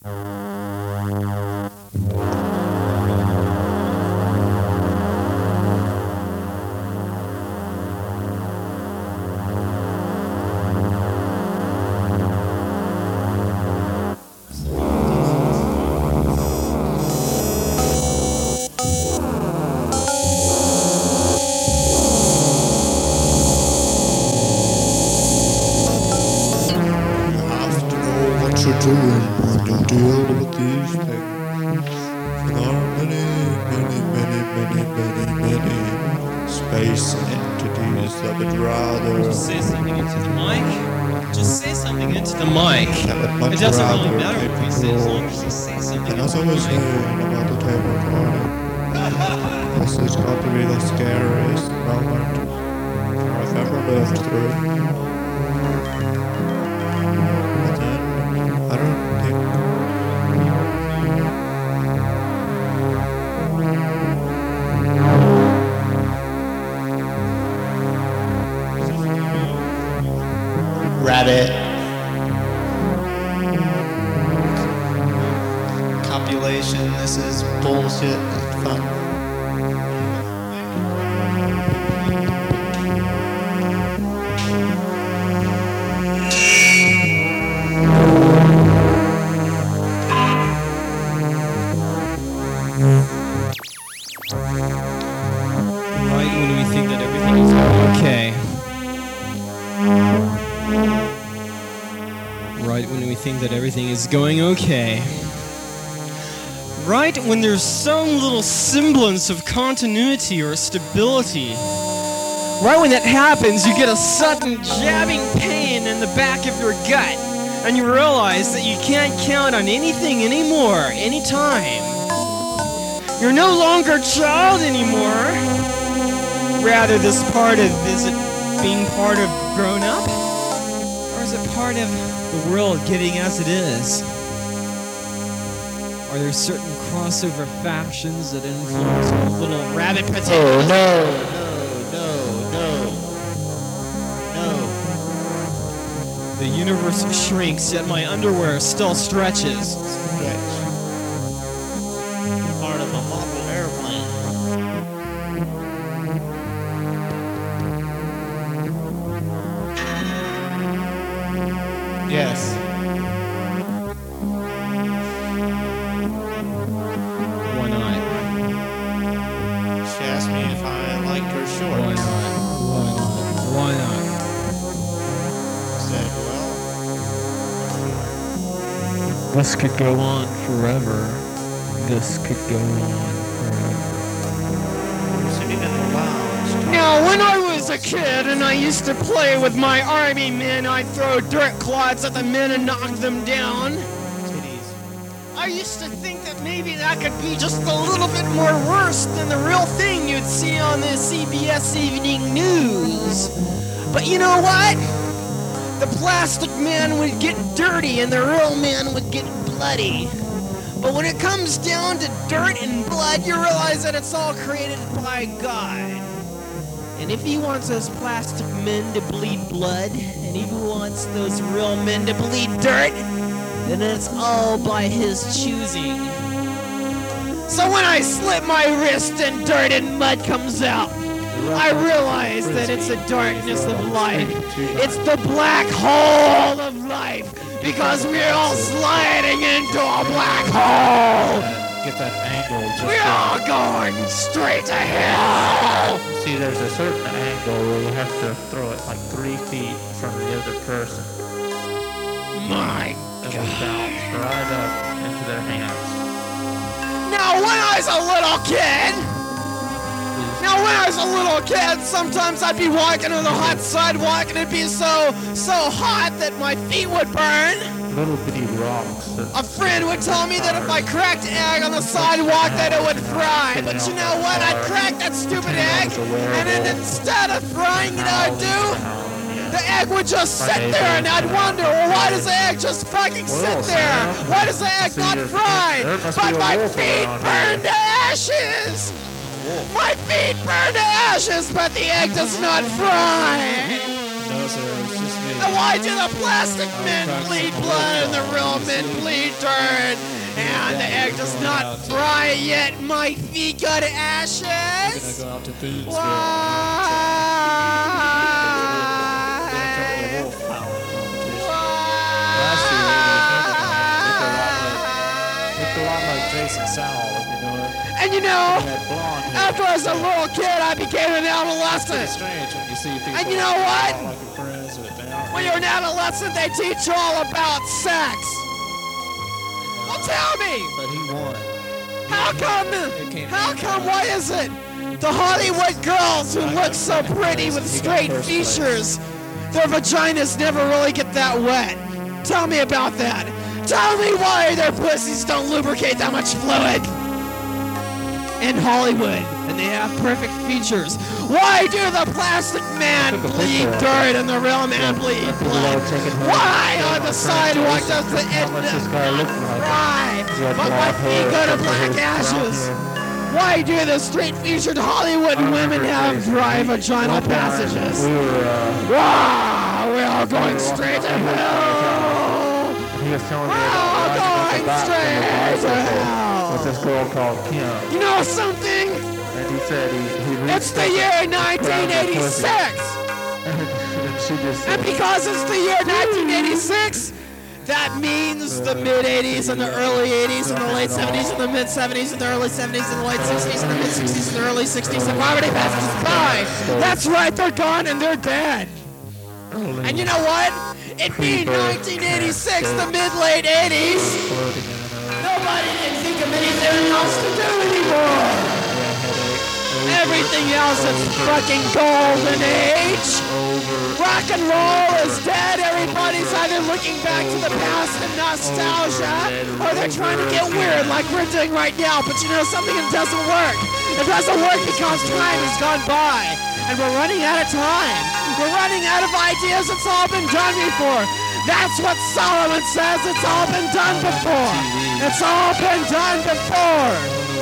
You're doing when you deal with these things. There are many space entities that would rather. Just say something into the mic. Just say something into the mic. It doesn't really matter what we say as long as you say something. And as I was saying about the tape recording, this has got to be the scariest moment I've ever lived through. I don't think. Rabbit. Copulation, this is bullshit. Fun. Right when we think that everything is going okay. Right when we think that everything is going okay. Right when there's some little semblance of continuity or stability. Right when that happens, you get a sudden jabbing pain in the back of your gut, and you realize that you can't count on anything anymore, anytime. You're no longer a child anymore. Rather, this part of, is it being part of grown up? Or is it part of the world getting as it is? Are there certain crossover factions that influence our little rabbit potato? Oh, no. The universe shrinks, yet my underwear still stretches. Part of a mobile airplane. Yes. Why not? She asked me if I liked her shorts. Why not? Why not? Why not? Said, well, This could go on forever. This could go on forever. sitting in the lounge. Now, when I was a kid and I used to play with my army men, I'd throw dirt clods at the men and knock them down. Titties. I used to think that maybe that could be just a little bit more worse than the real thing you'd see on the CBS Evening News. But you know what? The plastic man would get dirty and the real man would get bloody. But when it comes down to dirt and blood, you realize that it's all created by God. And if he wants those plastic men to bleed blood, and if he wants those real men to bleed dirt, then it's all by his choosing. So when I slip my wrist and dirt and mud comes out, I realize that it's the darkness of life. It's the black hole of life, because we're all sliding into a black hole. Get that angle just We're all going straight to hell. See, there's a certain angle where you have to throw it like 3 feet from the other person. My It will bounce right up into their hands. Now, when I was a little kid, sometimes I'd be walking on the hot sidewalk and it'd be so hot that my feet would burn. Little bitty rocks. A friend would tell me that if I cracked egg on the sidewalk that it would fry. But you know what? I'd crack that stupid egg, and then instead of frying it, I'd do, the egg would just sit there, and I'd wonder, well, why does the egg just fucking sit there? Why does the egg not fry? But my feet burn to ashes! My feet burn to ashes, but the egg does not fry! was there? It was just me. And why do the plastic men bleed blood and the real men bleed dirt? And the egg does not fry yet. My feet got I'm ashes. gonna go out to Boonesville. Why? Wolf Power competition. Last year, looked a lot like Jason Sowell, if you know it. And you know, He had blonde hair. after I was a little kid, I became an It's adolescent. strange when you see people And you know what? like your friends with that. When you're an adolescent, they teach you all about sex. Well, tell me, But he won. how come, why is it the Hollywood girls who look so pretty with straight features, their vaginas never really get that wet? Tell me about that. Tell me why their pussies don't lubricate that much fluid. In Hollywood, and they have perfect features. Why do the plastic man bleed dirt and the real man bleed blood? Why on the sidewalk does the Edna cry, but my feet go to black ashes? Why do the straight-featured Hollywood women have dry vaginal passages? We're all going straight to hell. He was telling me We're all going straight to hell. with this girl called Kim. You know something? And he said he reached It's the year 1986. and she just And said, because it's the year 1986, that means the mid-80s and the early 80s and the late 70s and the mid-70s and the early 70s and the late 60s and the mid-60s and the early 60s, the poverty passes us by. That's right, they're gone and they're dead. And you know what? It being 1986, the mid-late 80s, nobody didn't think of anything else to do anymore. Everything else is fucking golden age. Rock and roll is dead. Everybody's either looking back to the past and nostalgia, or they're trying to get weird like we're doing right now. But you know something, it doesn't work. It doesn't work because time has gone by, and we're running out of time. We're running out of ideas. It's all been done before. That's what Solomon says. It's all been done before. It's all been done before.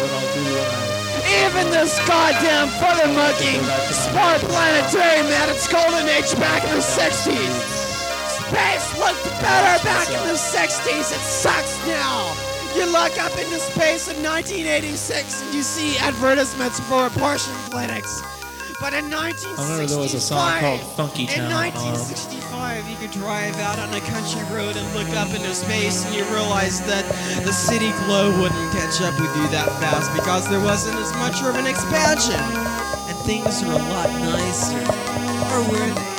Even this goddamn further-mucking smart planetarium had its golden age back in the 60s. Space looked better back in the 60s. It sucks now. You look up into space in 1986 and you see advertisements for abortion clinics. But in 1965, I remember there was a song called Funky Town. in 1965, you could drive out on a country road and look up into space, and you realize that the city glow wouldn't catch up with you that fast because there wasn't as much of an expansion, and things are a lot nicer. Or were they?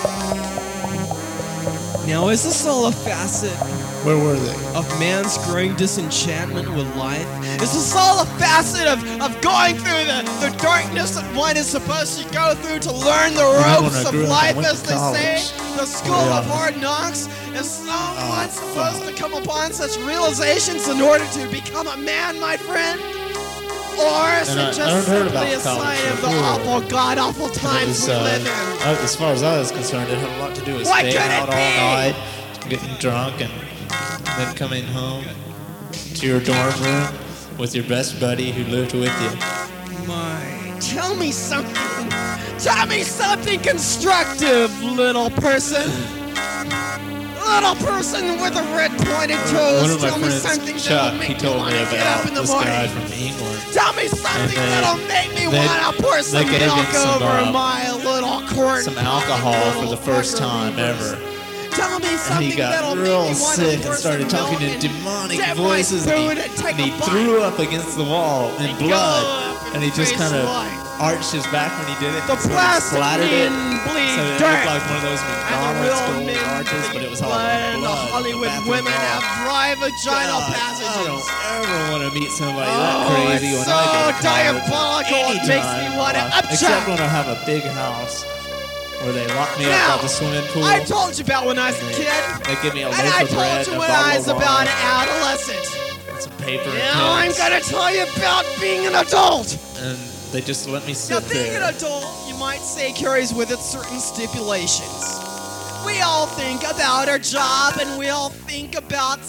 Now, is this all a facet Where were they? of man's growing disenchantment with life? Is this all a facet of going through the darkness that one is supposed to go through to learn the ropes of life, as they say? The school of hard knocks? Is someone supposed to come upon such realizations in order to become a man, my friend? Or is And it I just heard about simply a college sign of the before. awful, god-awful And it times was, we live in? as far as I was concerned, it had a lot to do with What staying could it out all be? night, getting drunk, and then coming home to your dorm room with your best buddy who lived with you. Tell me something. Tell me something constructive, little person. Little person with the red pointed toes. One of my Tell me friends, something Chuck, that'll he make me told want me to get up about in the this guy morning. from England. Tell me something And that'll make me they- want to pour some they gave him milk some, over my little corn. Some alcohol for the first time ever. Tell me And something he got that'll make me real want sick to pour and started some talking milk in and demonic dip my voices, food and and take he a bite. threw up against the wall in blood, and he just face kind of light. arched his back when he did it. The and sort of plastic splattered it, men bleed so it dirt. looked like one of those And the McDonald's real gold men arches, but it was all blood, and the blood. Hollywood bathroom women wall. have dry vaginal God, I passages. don't ever want to meet somebody that Oh, crazy it's when so I go to college. diabolical, it makes me Anytime. wanna Except upchuck. when I have a big house where they lock me up Now, at the swimming pool. I told you about when I was a kid, They give me a and loaf I of bread, told you a when bottle I was of about wine, an adolescent. and some paper and Now I'm pens. gonna tell you about being an adult. And they just let me Now sit being an there. adult, you might say, carries with it certain stipulations. We all think about our job and we all think about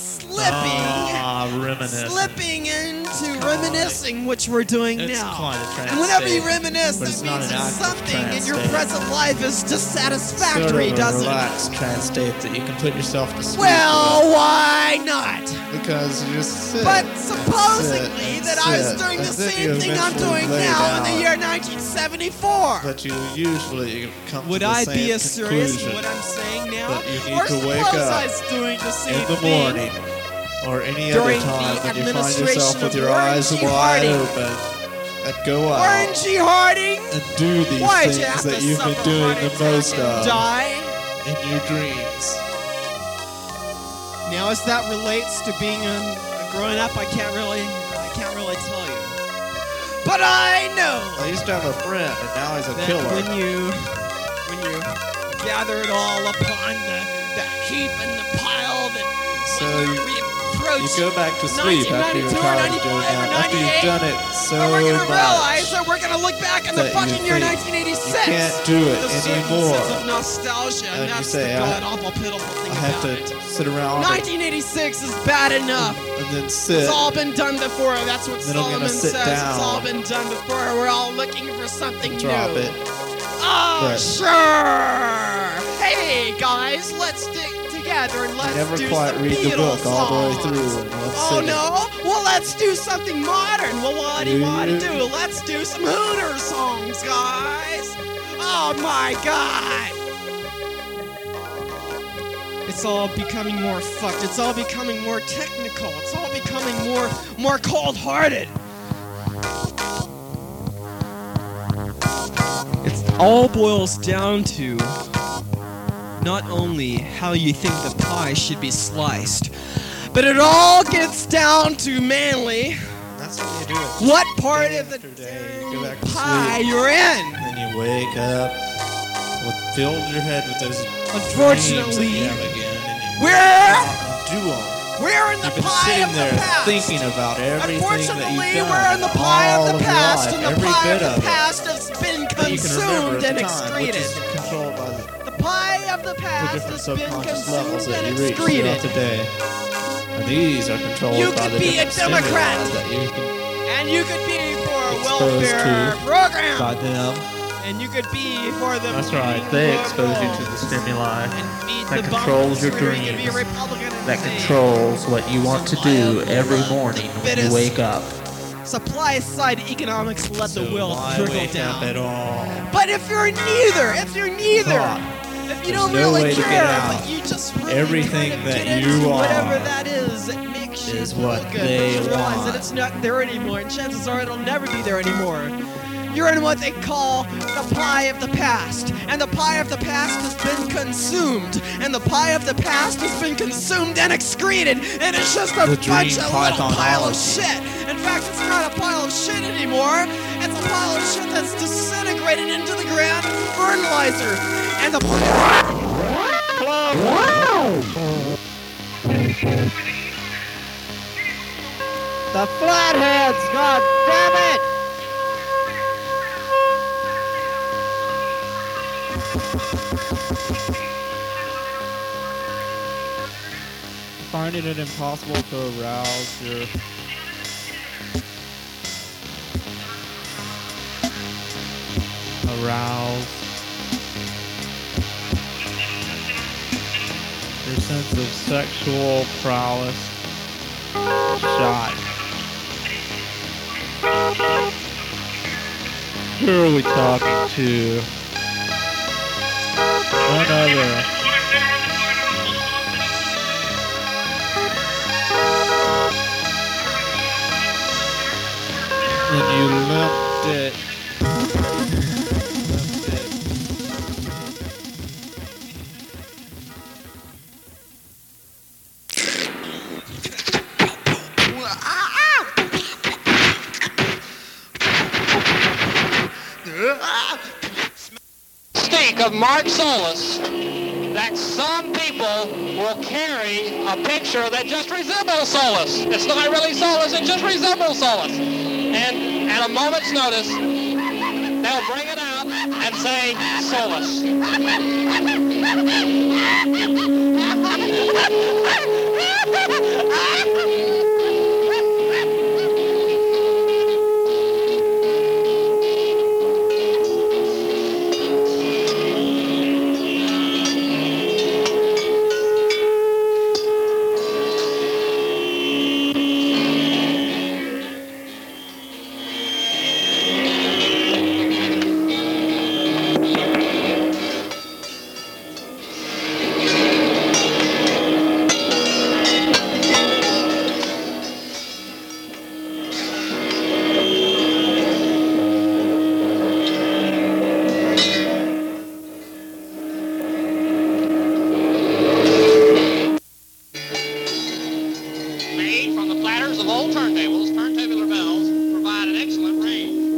slipping into reminiscing, which we're doing It's now. quite a trance And whenever you state, reminisce, but it it's not means an that active something in trance your state. present life is dissatisfactory, Sort of a doesn't it? relaxed trance state that you can put yourself to sleep. Well, why not? Because you just sit. But supposedly sit, that I was sit, doing the and then same you thing I'm eventually doing lay now in the down. year 1974. But you usually come Would to the I same be as serious in conclusion what I'm saying now? that you need Or to wake suppose up I was doing the same in the thing morning or any during other time the when you find administration yourself with of your Warren eyes G. wide Harding. open and go out Warren G. Harding? and do these Why'd you things have that to you've suffer been doing heart the attack most and of die? in your dreams. Now, as that relates to being growing up, I can't really tell you. But I know I used to have a friend, and now he's a that killer. when you gather it all upon the heap and the pile, that So when you approach go back to sleep after you're 1992 or tired of doing 95 that. or After you've 98, done it so but we're gonna realize much. that we're gonna look back in the that you fucking year think 1986. you can't do it with a certain anymore. sense of nostalgia, And and you that's say, the I- god-awful, pitiful thing I have about to it. sit around 1986 is bad enough. and then sit. It's all been done before. That's what Then I'm Solomon gonna sit says. It's down. all been done before. We're all looking for something Drop new. it. Oh, But- sure. Hey, guys, let's stick together and let's Never do quite some read the Beatles book all the way songs. through. And let's Oh, sing it. no? Well, let's do something modern. Well, what do you Do want to you? do? Let's do some Hooter songs, guys. Oh, my God. It's all becoming more fucked. It's all becoming more technical. It's all becoming more cold-hearted. It all boils down to not only how you think the pie should be sliced, but it all gets down to mainly That's what you do it. what part Day of the after day, you go damn back to pie sleep. you're in. And then you wake up, fill your head with those Unfortunately, dreams that you have again, and you We're Do them. we're in the You've been pie sitting of the there past. thinking about everything that Unfortunately, you've done. we're in the pie all of the of your past, life, and the every pie bit of of the it past has been that you can remember consumed at and the time, which excreted. is Controlled by The pie of the the past different has been subconscious levels consumed that and you reach excreted. throughout the day. And these are controlled You by could the be a different Democrat. stimuli that you can And you could be for a Exposed welfare to program. by them. And you could be for the That's right. They expose you to the stimuli and feed that the controls bums, your or you could be a dreams, Republican and that say, controls what you want to do every morning when you wake up. supply side economics let So the will why trickle wake up at down. all? But if you're neither, Thought. if you don't There's no really way to care, get out. but you just really Everything kind of that get you into are whatever that is, it makes you is feel what good. they But you realize want. that it's not there anymore, and chances are it'll never be there anymore. You're in what they call the pie of the past, and the pie of the past has been consumed, and the pie of the past has been consumed and excreted, and it's just a The bunch dream of little pile of pythonology. shit. In fact, it's not a pile of shit anymore. It's a pile of shit that's disintegrated into the ground fertilizer, and the the flatheads, god damn it! Finding it impossible to arouse your sense of sexual prowess shot. Who are we talking to? None other. And you left it. Stink of Mark Solis that some people will carry a picture that just resembles Solis. It's not really Solis, it just resembles Solis. And at a moment's notice, they'll bring it out and say Solus. Made from the platters of old turntables, turntabular bells provide an excellent ring.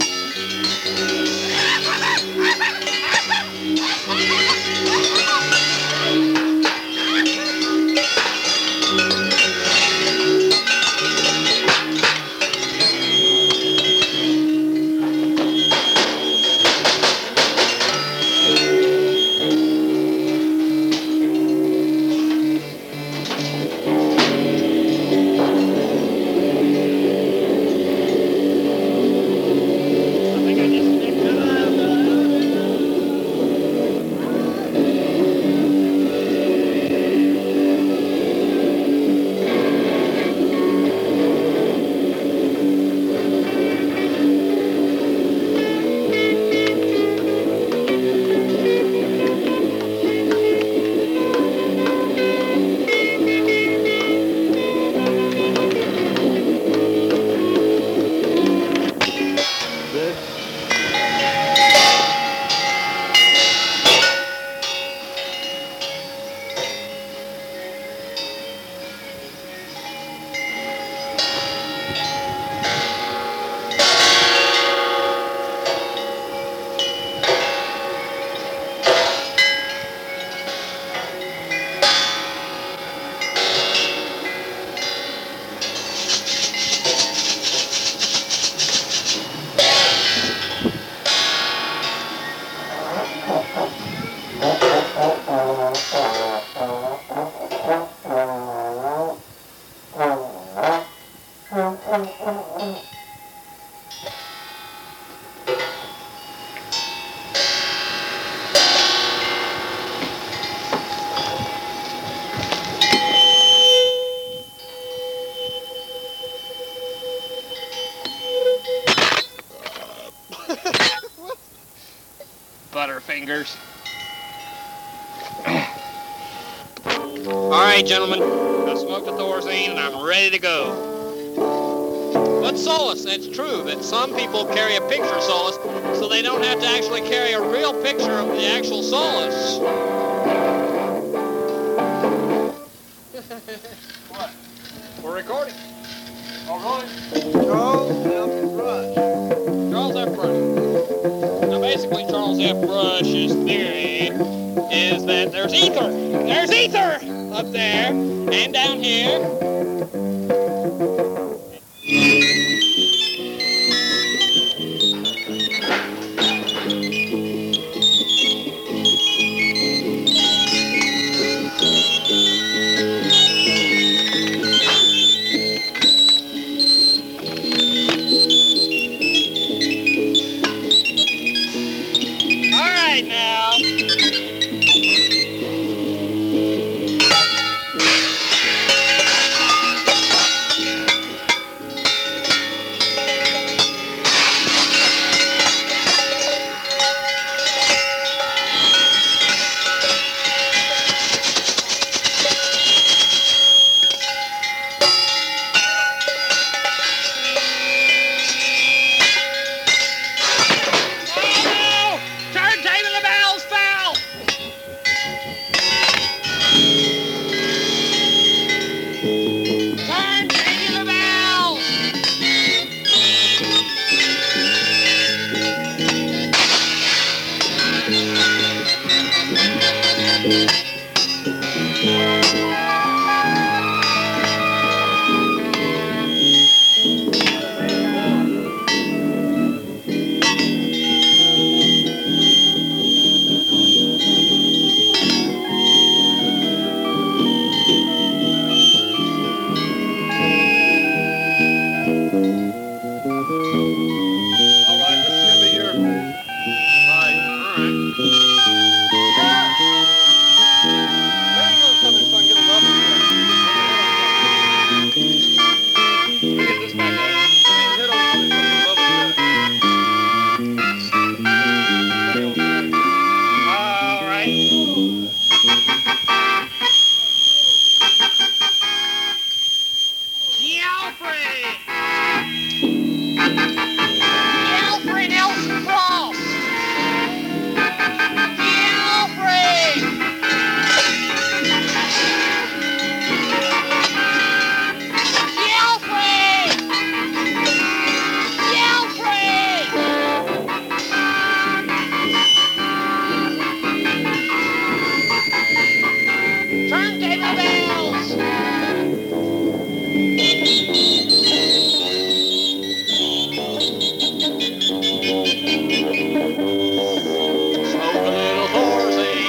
Butterfingers. All right, gentlemen. I smoked the Thorazine and I'm ready to go. But Solus, it's true that some people carry a picture Solus so they don't have to actually carry a real picture of the actual Solus. What? We're recording. Oh, really? Charles F. Brush. Charles F. Brush. Now, basically, Charles F. Brush's theory is that there's ether. There's ether up there and down here. Alfred Nelson Frost! Alfred! Alfred! Alfred! Turntable bells! Smoke a little Thorazine.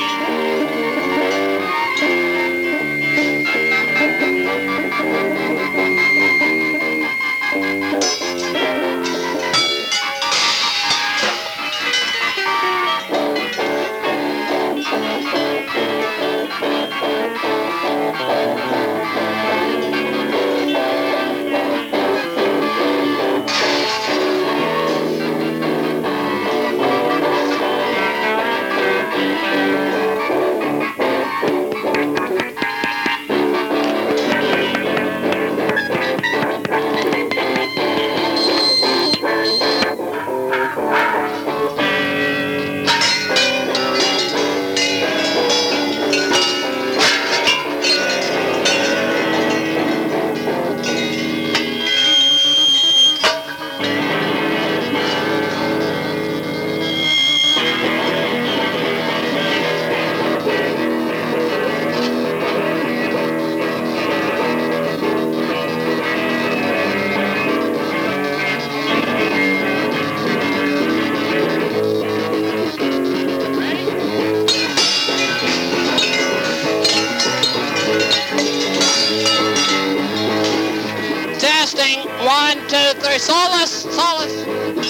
Testing. 1, 2, 3. Solace. Solace.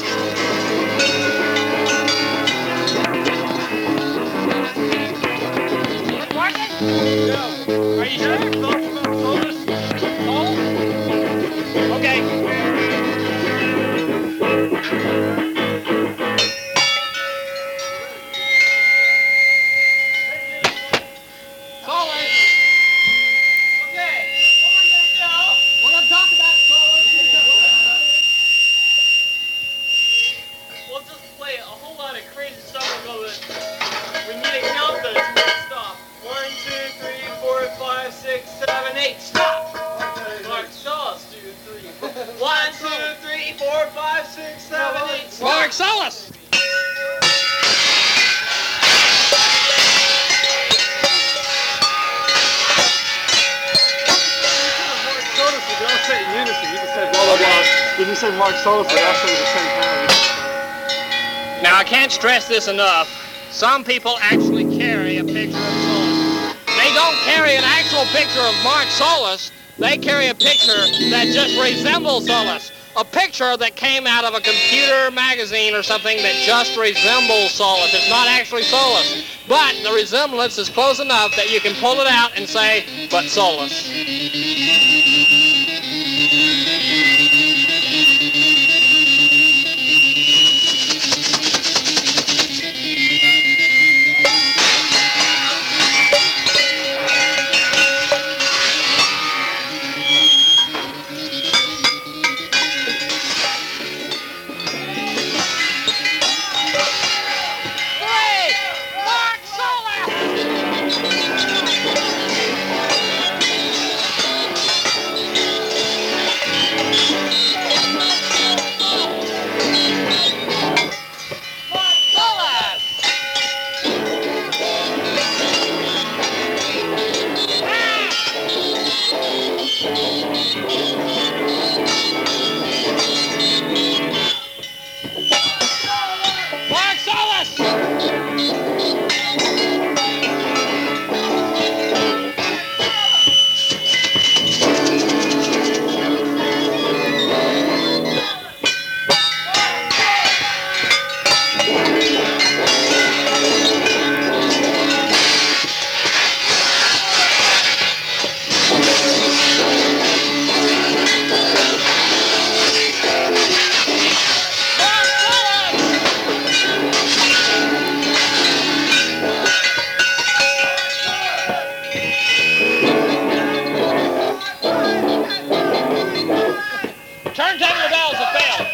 Working? Yeah. Are you sure? Solace? Solace? Okay. Solace. Okay. What we're gonna do? We're gonna talk about solace. We'll just play a whole lot of crazy stuff until we need to count this. Stop. 1, 2, 3, 4, 5, 6, 7, 8. Stop. Mark Solis. 2, 3. 1, 2, 3, 4, 5, 6, 7, 8. Stop. Mark Solis. When you say Mark Solis, they all say the same time. Now, I can't stress this enough. Some people actually carry a picture of Solis. They don't carry an actual picture of Mark Solis. They carry a picture that just resembles Solis. A picture that came out of a computer magazine or something that just resembles Solis. It's not actually Solis. But the resemblance is close enough that you can pull it out and say, but Solis. Turntable bells have failed.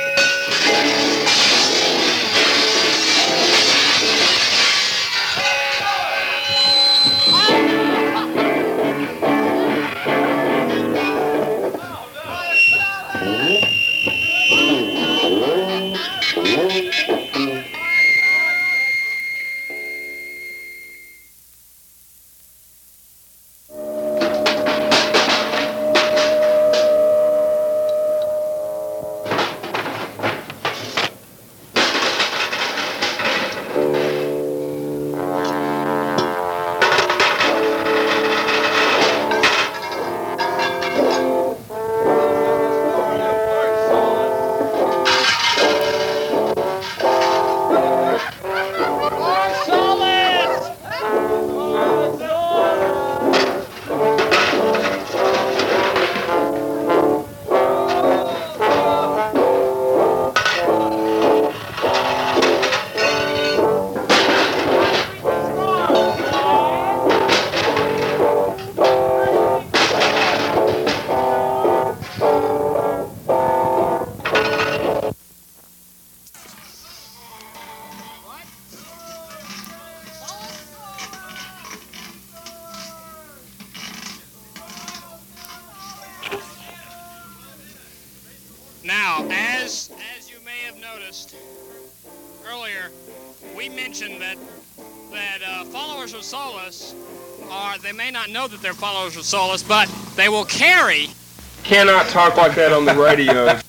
Now, as you may have noticed earlier, we mentioned that followers of Solus they may not know that they're followers of Solus, but they will carry. Cannot talk like that on the radio.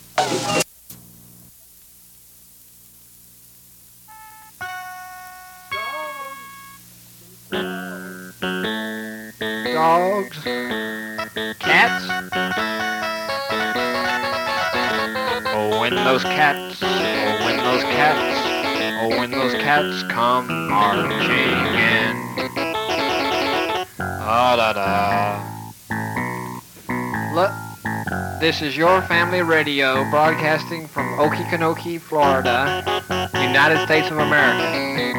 Dogs. Cats. Oh, when those cats, oh, when those cats, oh, when those cats come marching in. Ah, da, da. Look, this is your family radio broadcasting from Okefenokee, Florida, United States of America.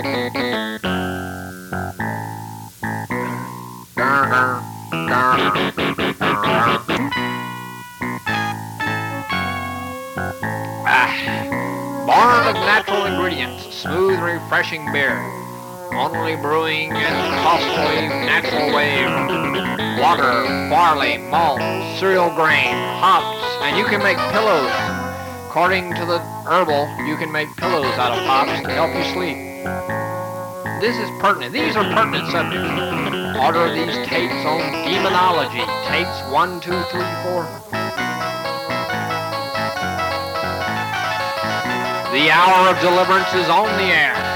Born of natural ingredients, smooth, refreshing beer. Only brewing in costly natural way. Water, barley, malt, cereal grain, hops, and you can make pillows. According to the herbal, you can make pillows out of hops to help you sleep. This is pertinent. These are pertinent subjects. Order these tapes on Demonology. Tapes 1, 2, 3, 4. The hour of deliverance is on the air.